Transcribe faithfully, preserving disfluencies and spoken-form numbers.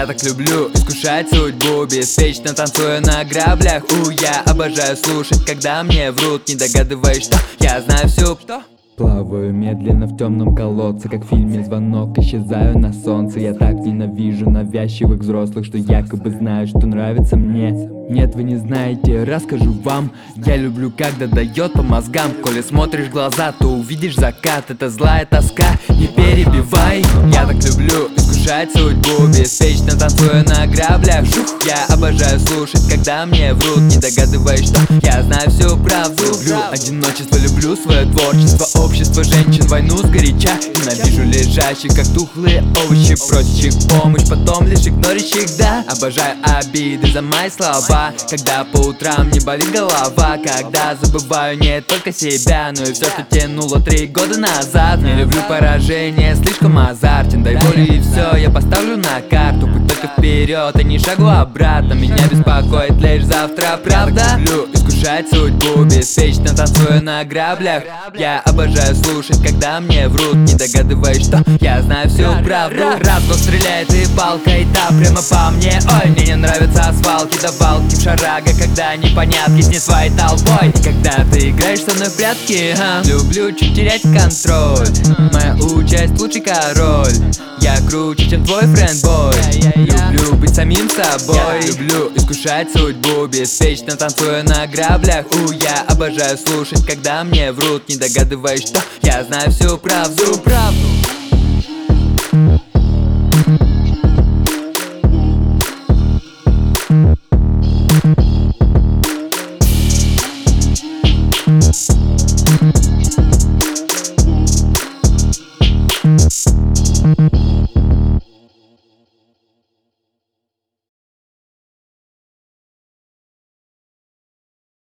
Я так люблю искушать судьбу, беспечно танцуя на граблях. У, я обожаю слушать, когда мне врут, не догадываясь, что я знаю всю. Что? Плаваю медленно в темном колодце, как в фильме «Звонок», исчезаю на солнце. Я так ненавижу навязчивых взрослых, что якобы знают, что нравится мне. Нет, вы не знаете, расскажу вам. Я люблю, когда дает по мозгам. Коли смотришь в глаза, то увидишь закат. Это злая тоска, не перебивай. Я так люблю искушать судьбу, беспечно танцуя на граблях. Жух, я обожаю слушать, когда мне врут, не догадываясь, что я знаю всю правду. Люблю одиночество, люблю свое творчество, общество женщин, войну сгоряча. Ненавижу лежащих, как тухлые овощи, просящих помощь, потом лишь игнорящих, да. Обожаю обиды за мои слова, когда по утрам не болит голова, когда забываю не только себя, но и все, что тянуло три года назад. Не люблю поражение, слишком азартен, дай волю и все, я поставлю на карту. Путь только вперед, а не шагу обратно. Меня беспокоит лишь завтра, правда. Я люблю искушать судьбу, беспечно танцуя на граблях. Я обожаю слушать, когда мне врут, не догадываясь, что я знаю всю правду. Раз, кто стреляет и палкой, да, прямо по мне. Ой, мне не нравятся свалки, давалки в шарага, когда непонятки с не своей толпой. Когда ты играешь со мной в прятки, а? Люблю чуть терять контроль. Моя участь лучший король. Я круче, чем твой френдбой. Люблю быть самим собой. Люблю искушать судьбу, беспечно танцуя на граблях. У, я обожаю слушать, когда мне врут, не догадываясь, что я знаю всю правду.